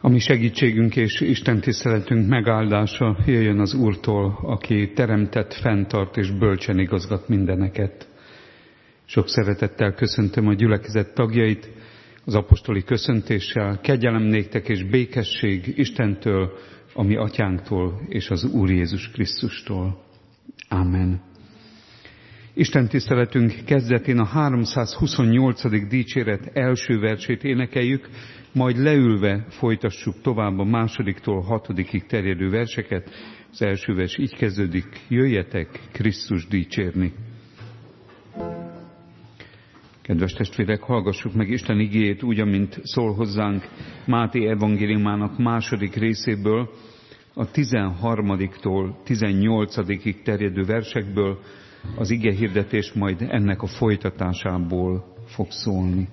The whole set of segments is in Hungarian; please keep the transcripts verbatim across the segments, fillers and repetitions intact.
A mi segítségünk és Isten tiszteletünk megáldása jöjjön az Úrtól, aki teremtett, fenntart és bölcsen igazgat mindeneket. Sok szeretettel köszöntöm a gyülekezet tagjait, az apostoli köszöntéssel, kegyelem néktek és békesség Istentől, a mi atyánktól és az Úr Jézus Krisztustól. Amen. Isten tiszteletünk kezdetén a háromszázhuszonnyolcadik dicséret első versét énekeljük, majd leülve folytassuk tovább a másodiktól hatodikig terjedő verseket. Az első vers így kezdődik: jöjjetek Krisztus dicsérni. Kedves testvérek, hallgassuk meg Isten igéjét úgy, amint szól hozzánk Máté evangéliumának második részéből, a tizenharmadiktól tizennyolcadikig terjedő versekből. Az ige hirdetés majd ennek a folytatásából fog szólni.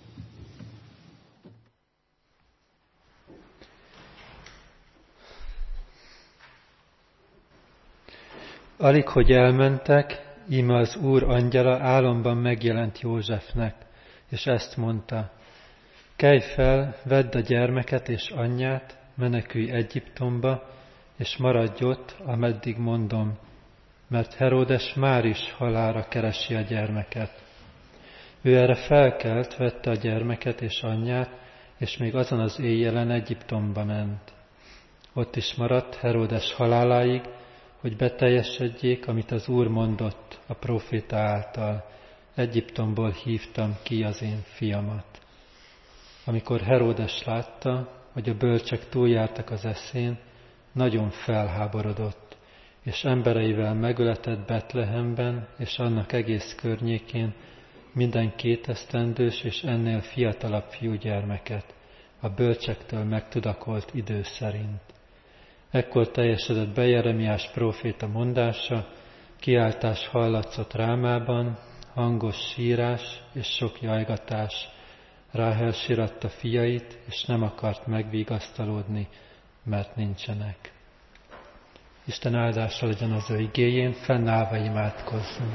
Alig, hogy elmentek, íme az Úr angyala álomban megjelent Józsefnek, és ezt mondta: kelj fel, vedd a gyermeket és anyját, menekülj Egyiptomba, és maradj ott, ameddig mondom, mert Heródes már is halálra keresi a gyermeket. Ő erre felkelt, vette a gyermeket és anyját, és még azon az éjjelen Egyiptomba ment. Ott is maradt Heródes haláláig, hogy beteljesedjék, amit az Úr mondott a próféta által: Egyiptomból hívtam ki az én fiamat. Amikor Heródes látta, hogy a bölcsek túljártak az eszén, nagyon felháborodott, és embereivel megöletett Betlehemben és annak egész környékén minden kétesztendős és ennél fiatalabb fiúgyermeket, a bölcsektől megtudakolt idő szerint. Ekkor teljesedett be Jeremiás próféta mondása, kiáltás hallatszott Rámában, hangos sírás és sok jajgatás. Ráhel síratta fiait, és nem akart megvigasztalódni, mert nincsenek. Isten áldása legyen az ő igéjén, fennállva imádkozzunk.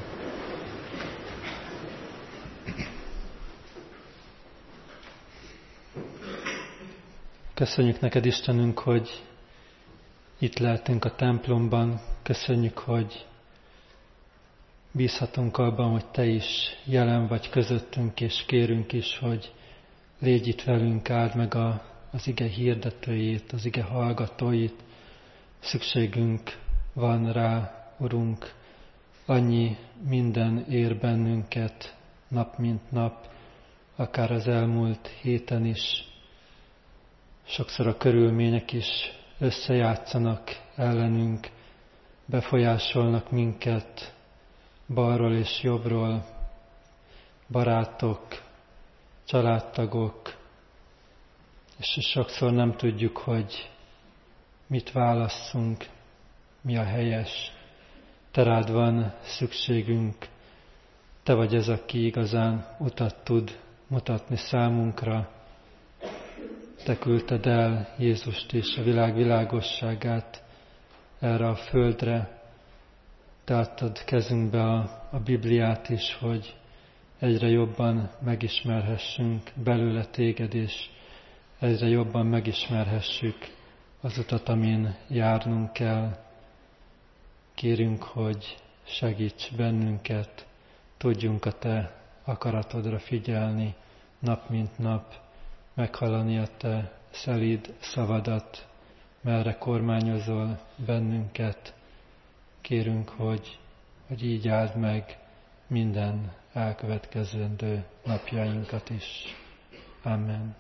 Köszönjük neked, Istenünk, hogy itt lehetünk a templomban. Köszönjük, hogy bízhatunk abban, hogy te is jelen vagy közöttünk, és kérünk is, hogy légy itt velünk, áld meg a, az ige hirdetőjét, az ige hallgatóit. Szükségünk van rá, Urunk, annyi minden ér bennünket nap mint nap, akár az elmúlt héten is. Sokszor a körülmények is összejátszanak ellenünk, befolyásolnak minket balról és jobbról, barátok, családtagok, és sokszor nem tudjuk, hogy mit válasszunk, mi a helyes. Te rád van szükségünk, te vagy ez, aki igazán utat tud mutatni számunkra. Te küldted el Jézust és a világ világosságát erre a földre. Te adtad kezünkbe a, a Bibliát is, hogy egyre jobban megismerhessünk belőle téged, és egyre jobban megismerhessük az utat, amin járnunk kell. Kérünk, hogy segíts bennünket, tudjunk a te akaratodra figyelni nap mint nap, meghallani a te szelíd szavadat, merre kormányozol bennünket. Kérünk, hogy, hogy így áld meg minden elkövetkezendő napjainkat is. Amen.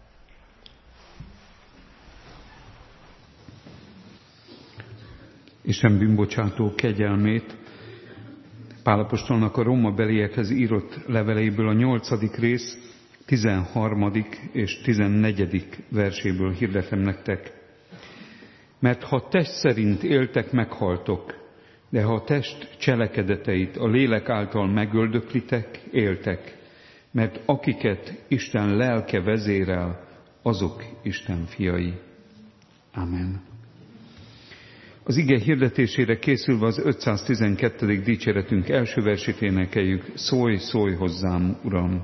Isten bűnbocsátó kegyelmét Pál apostolnak a Róma beliekhez írott leveleiből a nyolcadik rész tizenharmadik és tizennegyedik verséből hirdetem nektek. Mert ha test szerint éltek, meghaltok, de ha a test cselekedeteit a lélek által megöldöklitek, éltek, mert akiket Isten lelke vezérel, azok Isten fiai. Amen. Az ige hirdetésére készülve az ötszáztizenkettedik dicséretünk első versét énekeljük: Szólj, szólj hozzám, Uram!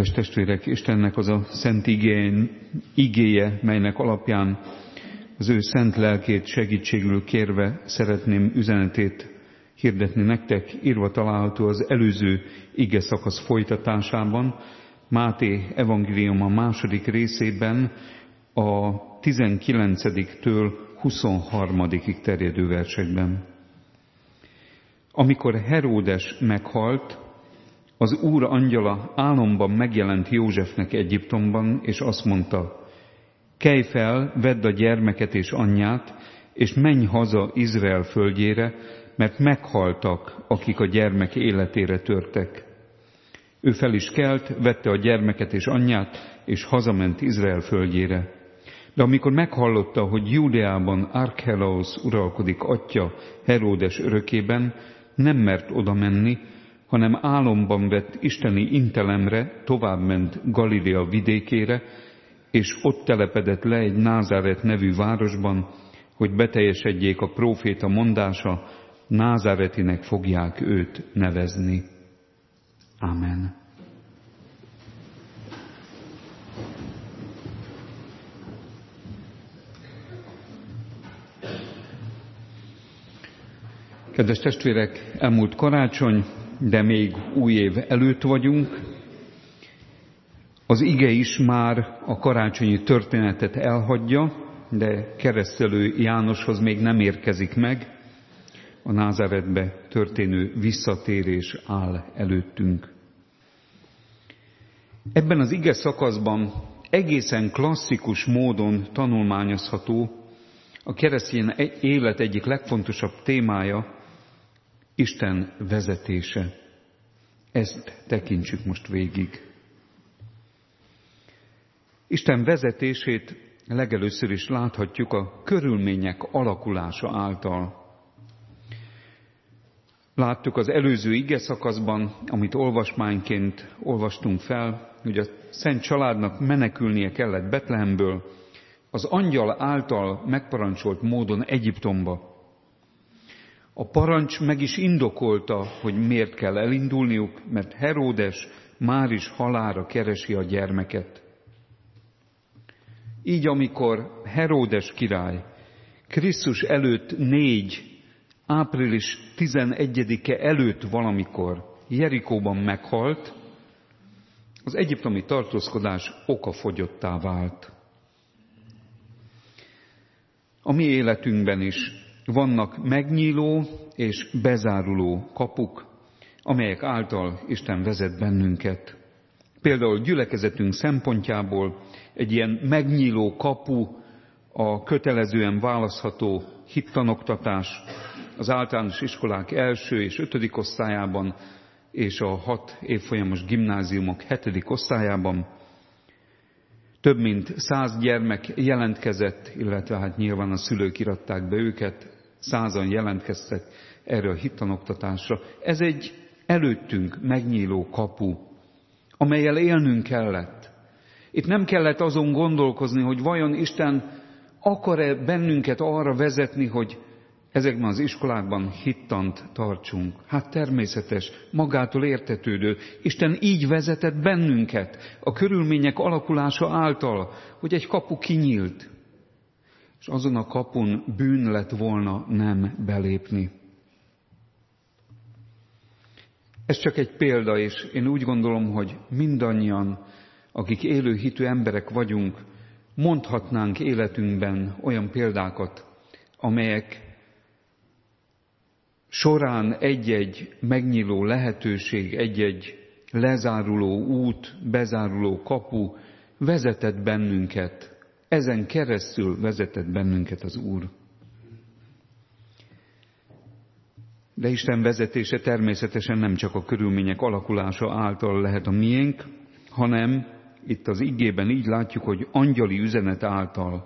Kedves testvérek, Istennek az a szent igény, igéje, melynek alapján az ő szent lelkét segítségül kérve szeretném üzenetét hirdetni nektek, írva található az előző ige szakasz folytatásában, Máté evangéliuma második részében a tizenkilencediktől huszonharmadikig terjedő versekben. Amikor Heródes meghalt, az Úr angyala álomban megjelent Józsefnek Egyiptomban, és azt mondta: kelj fel, vedd a gyermeket és anyját, és menj haza Izrael földjére, mert meghaltak, akik a gyermek életére törtek. Ő fel is kelt, vette a gyermeket és anyját, és hazament Izrael földjére. De amikor meghallotta, hogy Júdeában Archelaus uralkodik atyja Heródes örökében, nem mert oda menni, hanem álomban vett isteni intelemre, továbbment Galilea vidékére, és ott telepedett le egy Názáret nevű városban, hogy beteljesedjék a próféta mondása, Názáretinek fogják őt nevezni. Amen. Kedves testvérek, elmúlt karácsony, de még új év előtt vagyunk. Az ige is már a karácsonyi történetet elhagyja, de Keresztelő Jánoshoz még nem érkezik meg. A Názáretbe történő visszatérés áll előttünk. Ebben az ige szakaszban egészen klasszikus módon tanulmányozható a keresztény élet egyik legfontosabb témája, Isten vezetése. Ezt tekintsük most végig. Isten vezetését legelőször is láthatjuk a körülmények alakulása által. Láttuk az előző ige szakaszban, amit olvasmányként olvastunk fel, hogy a Szent Családnak menekülnie kellett Betlehemből, az angyal által megparancsolt módon Egyiptomba. A parancs meg is indokolta, hogy miért kell elindulniuk, mert Heródes már is halálra keresi a gyermeket. Így amikor Heródes király Krisztus előtt négy, április tizenegyedike előtt valamikor Jerikóban meghalt, az egyiptomi tartózkodás okafogyottá vált. A mi életünkben is vannak megnyíló és bezáruló kapuk, amelyek által Isten vezet bennünket. Például gyülekezetünk szempontjából egy ilyen megnyíló kapu a kötelezően választható hittanoktatás az általános iskolák első és ötödik osztályában és a hat évfolyamos gimnáziumok hetedik osztályában. Több mint száz gyermek jelentkezett, illetve hát nyilván a szülők iratták be őket, százan jelentkeztek erre a hittanoktatásra. Ez egy előttünk megnyíló kapu, amellyel élnünk kellett. Itt nem kellett azon gondolkozni, hogy vajon Isten akar-e bennünket arra vezetni, hogy ezekben az iskolákban hittant tartsunk. Hát természetes, magától értetődő. Isten így vezetett bennünket a körülmények alakulása által, hogy egy kapu kinyílt, és azon a kapun bűn lett volna nem belépni. Ez csak egy példa, és én úgy gondolom, hogy mindannyian, akik élő hitű emberek vagyunk, mondhatnánk életünkben olyan példákat, amelyek során egy-egy megnyíló lehetőség, egy-egy lezáruló út, bezáruló kapu vezetett bennünket. Ezen keresztül vezetett bennünket az Úr. De Isten vezetése természetesen nem csak a körülmények alakulása által lehet a miénk, hanem itt az igében így látjuk, hogy angyali üzenet által.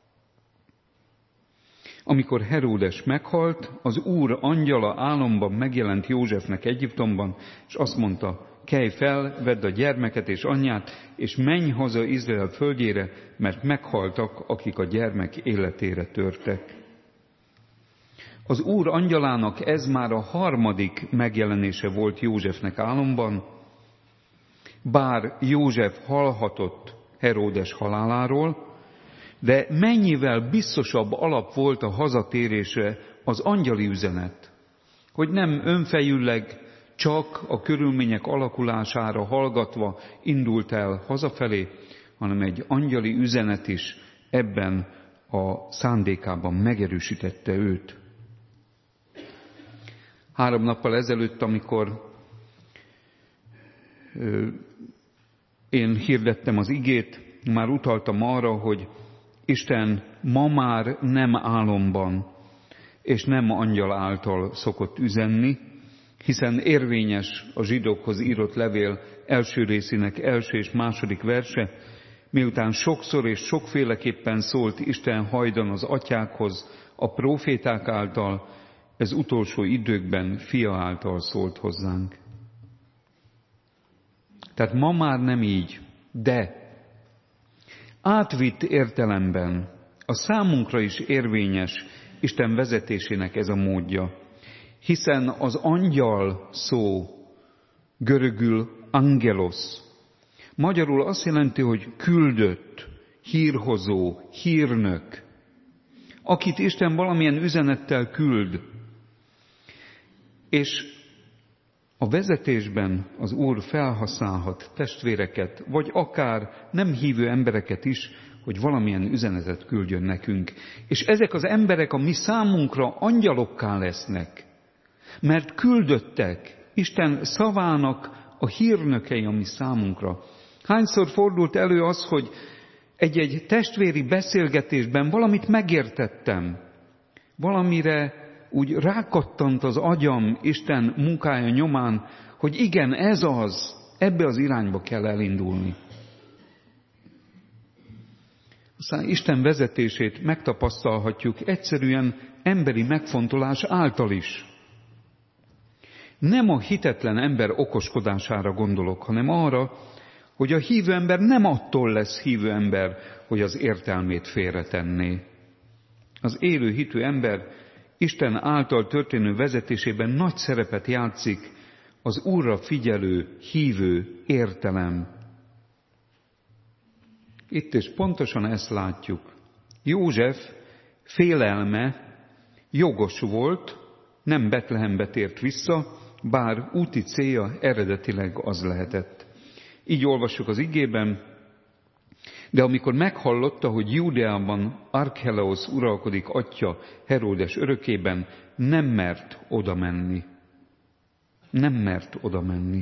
Amikor Heródes meghalt, az Úr angyala álomban megjelent Józsefnek Egyiptomban, és azt mondta: kelj fel, vedd a gyermeket és anyját, és menj haza Izrael földjére, mert meghaltak, akik a gyermek életére törtek. Az Úr angyalának ez már a harmadik megjelenése volt Józsefnek álomban, Bár József hallhatott Heródes haláláról, de mennyivel biztosabb alap volt a hazatérésre az angyali üzenet, hogy nem önfejűleg csak a körülmények alakulására hallgatva indult el hazafelé, hanem egy angyali üzenet is ebben a szándékában megerősítette őt. Három nappal ezelőtt, amikor ö, én hirdettem az igét, már utaltam arra, hogy Isten ma már nem álomban és nem angyal által szokott üzenni, hiszen érvényes a zsidókhoz írott levél első részének első és második verse, miután sokszor és sokféleképpen szólt Isten hajdan az atyákhoz, a próféták által, ez utolsó időkben fia által szólt hozzánk. Tehát ma már nem így, de átvitt értelemben a számunkra is érvényes Isten vezetésének ez a módja, hiszen az angyal szó görögül angelos, magyarul azt jelenti, hogy küldött, hírhozó, hírnök, akit Isten valamilyen üzenettel küld. És a vezetésben az Úr felhasználhat testvéreket, vagy akár nem hívő embereket is, hogy valamilyen üzenetet küldjön nekünk. És ezek az emberek a mi számunkra angyalokká lesznek, mert küldöttek, Isten szavának a hírnökei a mi számunkra. Hányszor fordult elő az, hogy egy-egy testvéri beszélgetésben valamit megértettem, valamire úgy rákattant az agyam Isten munkája nyomán, hogy igen, ez az, ebbe az irányba kell elindulni. Aztán Isten vezetését megtapasztalhatjuk egyszerűen emberi megfontolás által is. Nem a hitetlen ember okoskodására gondolok, hanem arra, hogy a hívő ember nem attól lesz hívő ember, hogy az értelmét félretenné. Az élő hitű ember Isten által történő vezetésében nagy szerepet játszik az Úrra figyelő, hívő értelem. Itt is pontosan ezt látjuk. József félelme jogos volt, nem Betlehembe tért vissza, bár úti célja eredetileg az lehetett. Így olvassuk az igében, de amikor meghallotta, hogy Júdeában Archelaus uralkodik atya Heródes örökében, nem mert oda menni. Nem mert oda menni.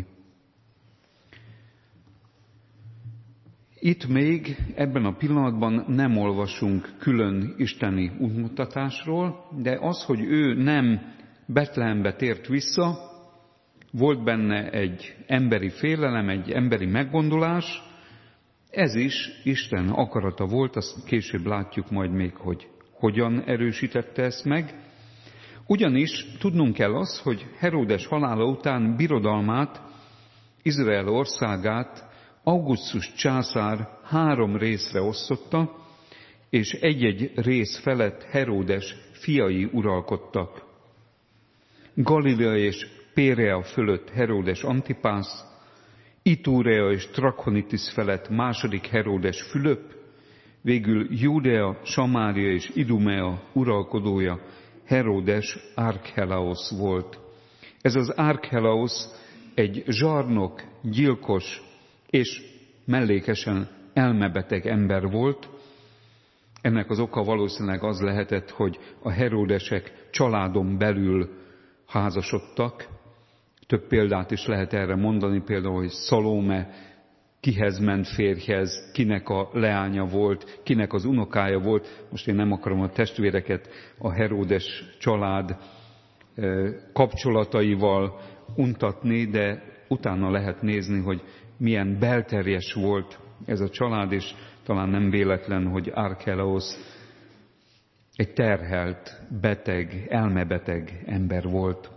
Itt még ebben a pillanatban nem olvasunk külön isteni útmutatásról, de az, hogy ő nem Betlehembe tért vissza, volt benne egy emberi félelem, egy emberi meggondolás, ez is Isten akarata volt, azt később látjuk majd még, hogy hogyan erősítette ezt meg. Ugyanis tudnunk kell az, hogy Heródes halála után birodalmát, Izrael országát Augustus császár három részre osztotta, és egy-egy rész felett Heródes fiai uralkodtak. Galilea és Pérea fölött Heródes Antipász, Itúrea és Trachonitis felett második Heródes Fülöp, végül Júdea, Samária és Idumea uralkodója Heródes Archelaus volt. Ez az Archelaus egy zsarnok, gyilkos és mellékesen elmebeteg ember volt. Ennek az oka valószínűleg az lehetett, hogy a Heródesek családon belül házasodtak. Több példát is lehet erre mondani, például, hogy Szalóme kihez ment férjhez, kinek a leánya volt, kinek az unokája volt. Most én nem akarom a testvéreket a Heródes család kapcsolataival untatni, de utána lehet nézni, hogy milyen belterjes volt ez a család, és talán nem véletlen, hogy Archelaus egy terhelt, beteg, elmebeteg ember volt.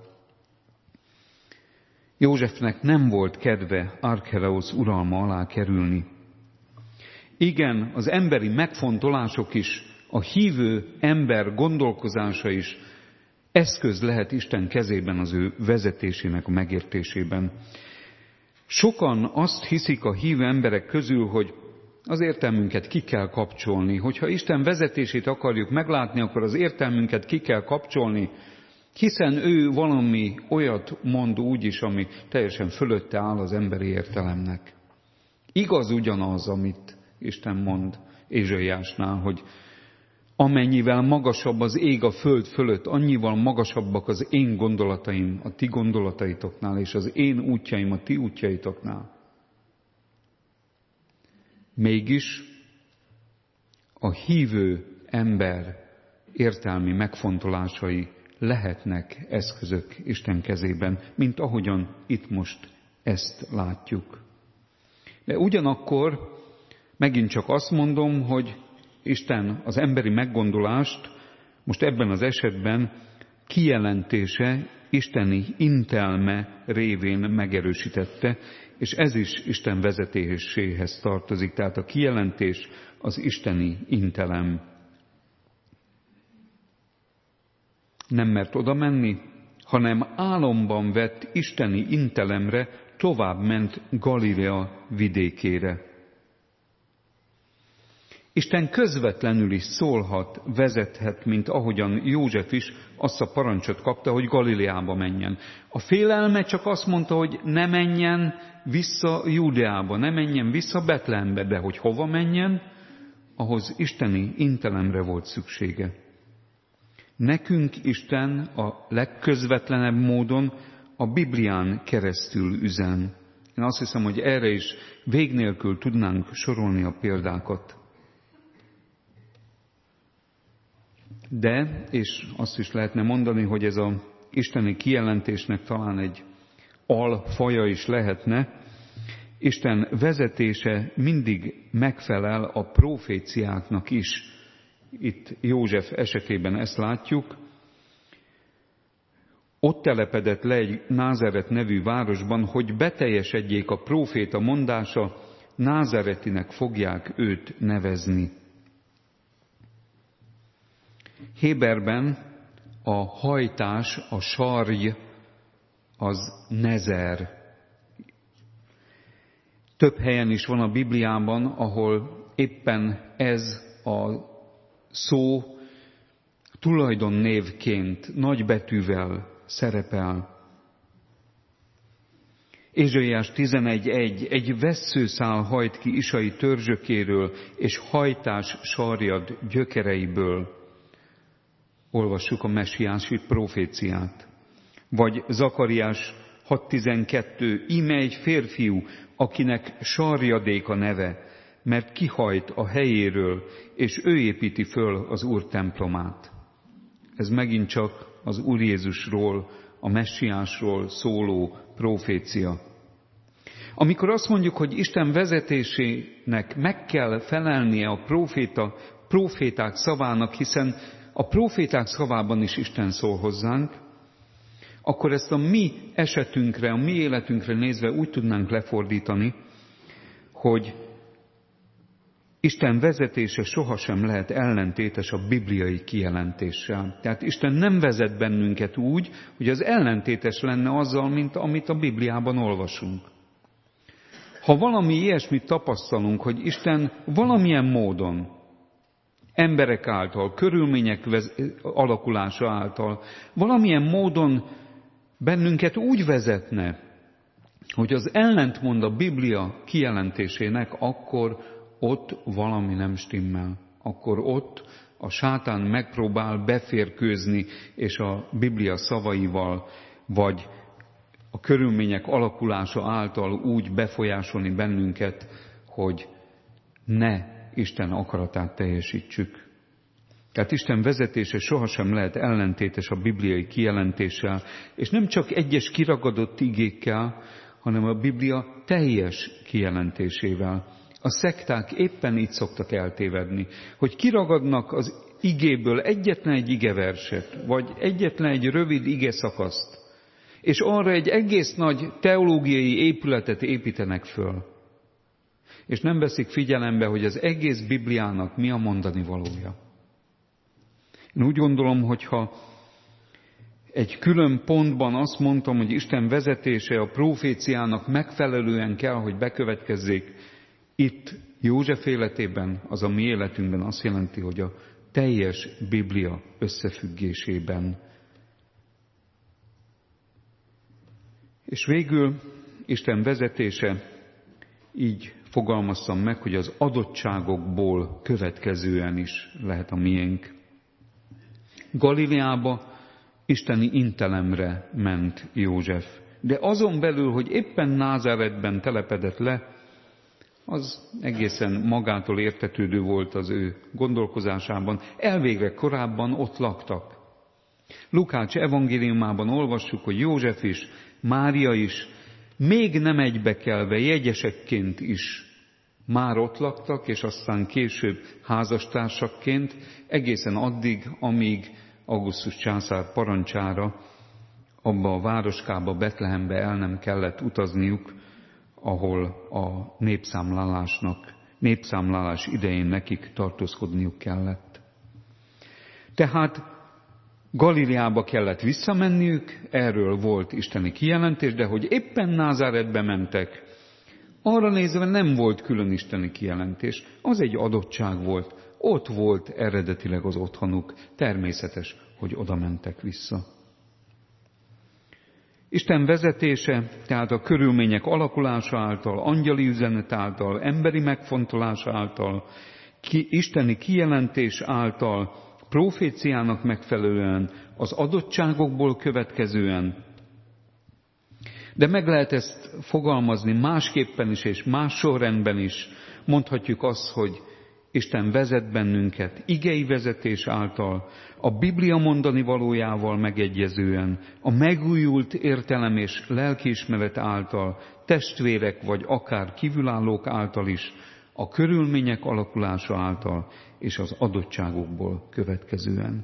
Józsefnek nem volt kedve Archelaus uralma alá kerülni. Igen, az emberi megfontolások is, a hívő ember gondolkozása is eszköz lehet Isten kezében az ő vezetésének a megértésében. Sokan azt hiszik a hívő emberek közül, hogy az értelmünket ki kell kapcsolni. Hogyha Isten vezetését akarjuk meglátni, akkor az értelmünket ki kell kapcsolni, hiszen ő valami olyat mond úgyis, ami teljesen fölötte áll az emberi értelemnek. Igaz ugyanaz, amit Isten mond Ézsaiásnál, hogy amennyivel magasabb az ég a föld fölött, annyival magasabbak az én gondolataim a ti gondolataitoknál, és az én útjaim a ti útjaitoknál. Mégis a hívő ember értelmi megfontolásai lehetnek eszközök Isten kezében, mint ahogyan itt most ezt látjuk. De ugyanakkor megint csak azt mondom, hogy Isten az emberi meggondolást most ebben az esetben kijelentése, isteni intelme révén megerősítette, és ez is Isten vezetéséhez tartozik. Tehát a kijelentés az isteni intelem. Nem mert oda menni, hanem álomban vett isteni intelemre tovább ment Galilea vidékére. Isten közvetlenül is szólhat, vezethet, mint ahogyan József is azt a parancsot kapta, hogy Galileába menjen. A félelme csak azt mondta, hogy ne menjen vissza Júdeába, ne menjen vissza Betlehembe, de hogy hova menjen, ahhoz isteni intelemre volt szüksége. Nekünk Isten a legközvetlenebb módon a Biblián keresztül üzen. Én azt hiszem, hogy erre is vég nélkül tudnánk sorolni a példákat. De, és azt is lehetne mondani, hogy ez az isteni kijelentésnek talán egy alfaja is lehetne, Isten vezetése mindig megfelel a proféciáknak is. Itt József esetében ezt látjuk. Ott telepedett le egy Názáret nevű városban, hogy beteljesedjék a próféta mondása, Názáretinek fogják őt nevezni. Héberben a hajtás, a sarj, az nezer. Több helyen is van a Bibliában, ahol éppen ez a szó tulajdonnévként nagybetűvel szerepel. Ézsaiás tizenegy egy, egy vesszőszál hajt ki Isai törzsökéről, és hajtás sarjad gyökereiből. Olvassuk a messiási proféciát. Vagy Zakariás hat tizenkettő, íme egy férfiú, akinek sarjadék a neve, mert kihajt a helyéről, és ő építi föl az Úr templomát. Ez megint csak az Úr Jézusról, a messiásról szóló profécia. Amikor azt mondjuk, hogy Isten vezetésének meg kell felelnie a proféta, proféták szavának, hiszen a proféták szavában is Isten szól hozzánk, akkor ezt a mi esetünkre, a mi életünkre nézve úgy tudnánk lefordítani, hogy Isten vezetése sohasem lehet ellentétes a bibliai kijelentéssel. Tehát Isten nem vezet bennünket úgy, hogy az ellentétes lenne azzal, mint amit a Bibliában olvasunk. Ha valami ilyesmit tapasztalunk, hogy Isten valamilyen módon, emberek által, körülmények alakulása által, valamilyen módon bennünket úgy vezetne, hogy az ellentmond a Biblia kijelentésének, akkor ott valami nem stimmel. Akkor ott a sátán megpróbál beférkőzni, és a Biblia szavaival, vagy a körülmények alakulása által úgy befolyásolni bennünket, hogy ne Isten akaratát teljesítsük. Tehát Isten vezetése sohasem lehet ellentétes a bibliai kijelentéssel, és nem csak egyes kiragadott igékkel, hanem a Biblia teljes kijelentésével. A szekták éppen így szoktak eltévedni, hogy kiragadnak az igéből egyetlen egy igeverset, vagy egyetlen egy rövid igeszakaszt, és arra egy egész nagy teológiai épületet építenek föl. És nem veszik figyelembe, hogy az egész Bibliának mi a mondani valója. Én úgy gondolom, hogy ha egy külön pontban azt mondtam, hogy Isten vezetése a proféciának megfelelően kell, hogy bekövetkezzék. Itt József életében, az a mi életünkben azt jelenti, hogy a teljes Biblia összefüggésében. És végül Isten vezetése, így fogalmaztam meg, hogy az adottságokból következően is lehet a miénk. Galileába isteni intelemre ment József, de azon belül, hogy éppen Názáretben telepedett le, az egészen magától értetődő volt az ő gondolkozásában. Elvégre korábban ott laktak. Lukács evangéliumában olvassuk, hogy József is, Mária is, még nem egybekelve jegyesekként is már ott laktak, és aztán később házastársakként, egészen addig, amíg Augustus császár parancsára abba a városkába, Betlehembe el nem kellett utazniuk, ahol a népszámlálásnak, népszámlálás idején nekik tartózkodniuk kellett. Tehát Galileába kellett visszamenniük, erről volt isteni kijelentés, de hogy éppen Názáretbe mentek, arra nézve nem volt külön isteni kijelentés, az egy adottság volt, ott volt eredetileg az otthonuk, természetes, hogy oda mentek vissza. Isten vezetése, tehát a körülmények alakulása által, angyali üzenet által, emberi megfontolása által, ki, isteni kijelentés által, proféciának megfelelően, az adottságokból következően. De meg lehet ezt fogalmazni másképpen is, és más sorrendben is. Mondhatjuk azt, hogy Isten vezet bennünket igei vezetés által, a Biblia mondani valójával megegyezően, a megújult értelem és lelkiismeret által, testvérek vagy akár kívülállók által is, a körülmények alakulása által és az adottságokból következően.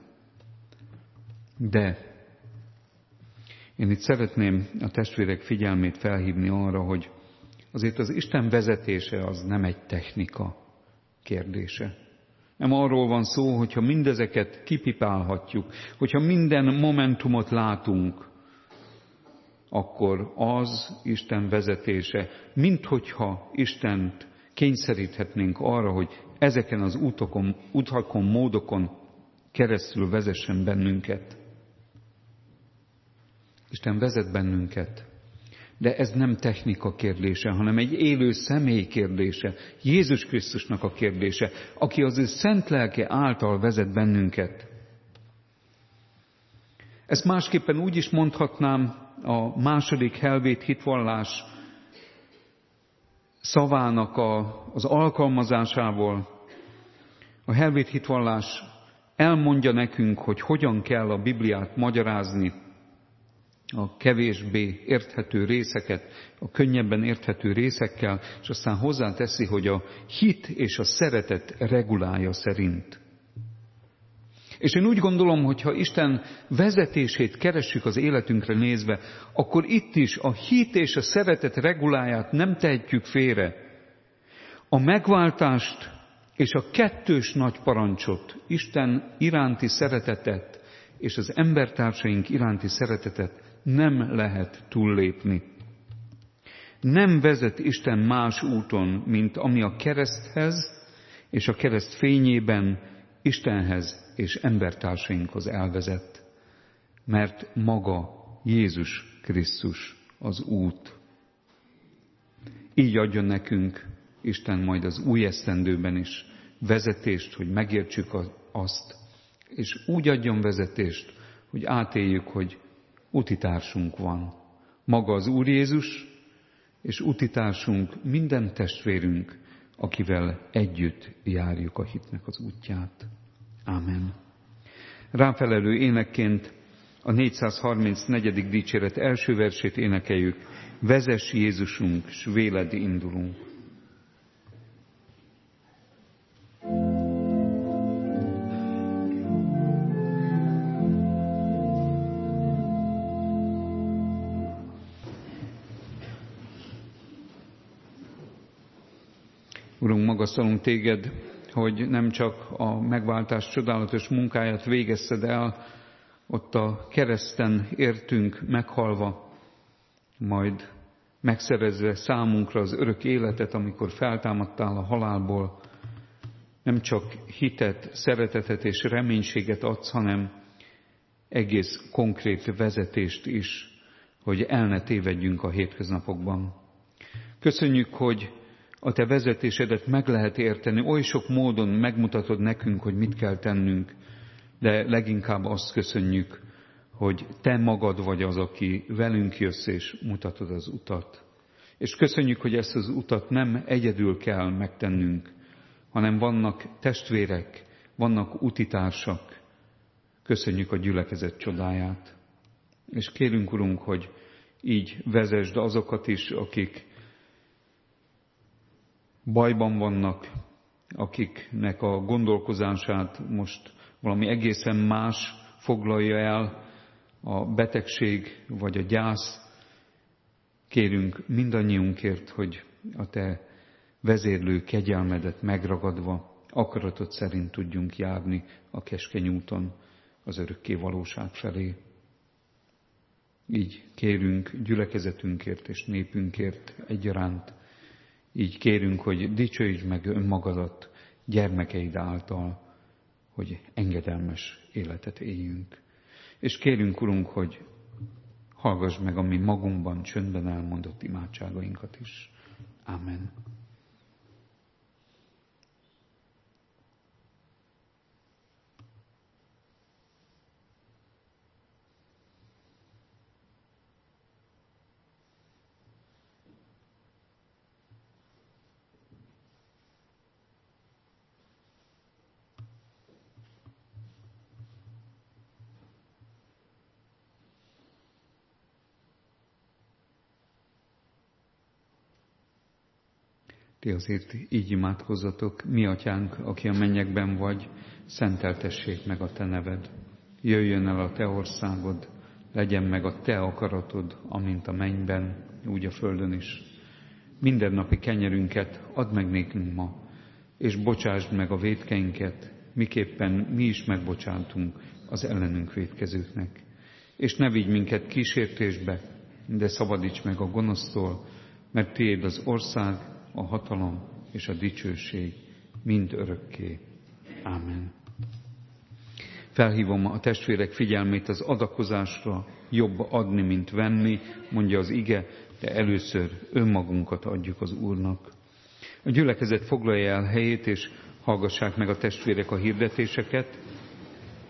De én itt szeretném a testvérek figyelmét felhívni arra, hogy azért az Isten vezetése az nem egy technika kérdése. Nem arról van szó, hogyha mindezeket kipipálhatjuk, hogyha minden momentumot látunk, akkor az Isten vezetése, minthogyha Istent kényszeríthetnénk arra, hogy ezeken az útokon, utakon, módokon keresztül vezessen bennünket. Isten vezet bennünket, de ez nem technika kérdése, hanem egy élő személy kérdése, Jézus Krisztusnak a kérdése, aki az ő szent lelke által vezet bennünket. Ezt másképpen úgy is mondhatnám a második helvét hitvallás szavának a, az alkalmazásával. A helvét hitvallás elmondja nekünk, hogy hogyan kell a Bibliát magyarázni, a kevésbé érthető részeket, a könnyebben érthető részekkel, és aztán hozzáteszi, hogy a hit és a szeretet regulája szerint. És én úgy gondolom, hogy ha Isten vezetését keressük az életünkre nézve, akkor itt is a hit és a szeretet reguláját nem tehetjük félre. A megváltást és a kettős nagy parancsot, Isten iránti szeretetet és az embertársaink iránti szeretetet nem lehet túllépni. Nem vezet Isten más úton, mint ami a kereszthez és a kereszt fényében Istenhez és embertársainkhoz elvezet. Mert maga Jézus Krisztus az út. Így adjon nekünk Isten majd az új esztendőben is vezetést, hogy megértsük azt, és úgy adjon vezetést, hogy átéljük, hogy utitársunk van. Maga az Úr Jézus, és utitársunk minden testvérünk, akivel együtt járjuk a hitnek az útját. Ámen. Ráfelelő énekként a négyszázharmincnegyedik dicséret első versét énekeljük. Vezess Jézusunk, s véled indulunk. Urunk, magasztalunk Téged, hogy nem csak a megváltás csodálatos munkáját végezted el, ott a kereszten értünk meghalva, majd megszerezve számunkra az örök életet, amikor feltámadtál a halálból, nem csak hitet, szeretetet és reménységet adsz, hanem egész konkrét vezetést is, hogy el ne tévedjünk a hétköznapokban. Köszönjük, hogy a te vezetésedet meg lehet érteni, oly sok módon megmutatod nekünk, hogy mit kell tennünk, de leginkább azt köszönjük, hogy te magad vagy az, aki velünk jössz és mutatod az utat. És köszönjük, hogy ezt az utat nem egyedül kell megtennünk, hanem vannak testvérek, vannak utitársak. Köszönjük a gyülekezet csodáját. És kérünk, Urunk, hogy így vezesd azokat is, akik bajban vannak, akiknek a gondolkozását most valami egészen más foglalja el, a betegség vagy a gyász. Kérünk mindannyiunkért, hogy a te vezérlő kegyelmedet megragadva, akaratod szerint tudjunk járni a keskeny úton az örökké valóság felé. Így kérünk gyülekezetünkért és népünkért egyaránt. Így kérünk, hogy dicsőítsd meg önmagadat gyermekeid által, hogy engedelmes életet éljünk. És kérünk, Urunk, hogy hallgass meg a mi magunkban csöndben elmondott imádságainkat is. Amen. Ti azért így imádkozzatok: mi atyánk, aki a mennyekben vagy, szenteltessék meg a te neved. Jöjjön el a te országod, legyen meg a te akaratod, amint a mennyben, úgy a földön is. Mindennapi kenyerünket add meg nékünk ma, és bocsásd meg a vétkeinket, miképpen mi is megbocsátunk az ellenünk vétkezőknek. És ne vigy minket kísértésbe, de szabadíts meg a gonosztól, mert tiéd az ország, a hatalom és a dicsőség mind örökké. Ámen. Felhívom a testvérek figyelmét az adakozásra, jobb adni, mint venni, mondja az ige, de először önmagunkat adjuk az Úrnak. A gyülekezet foglalja el helyét, és hallgassák meg a testvérek a hirdetéseket.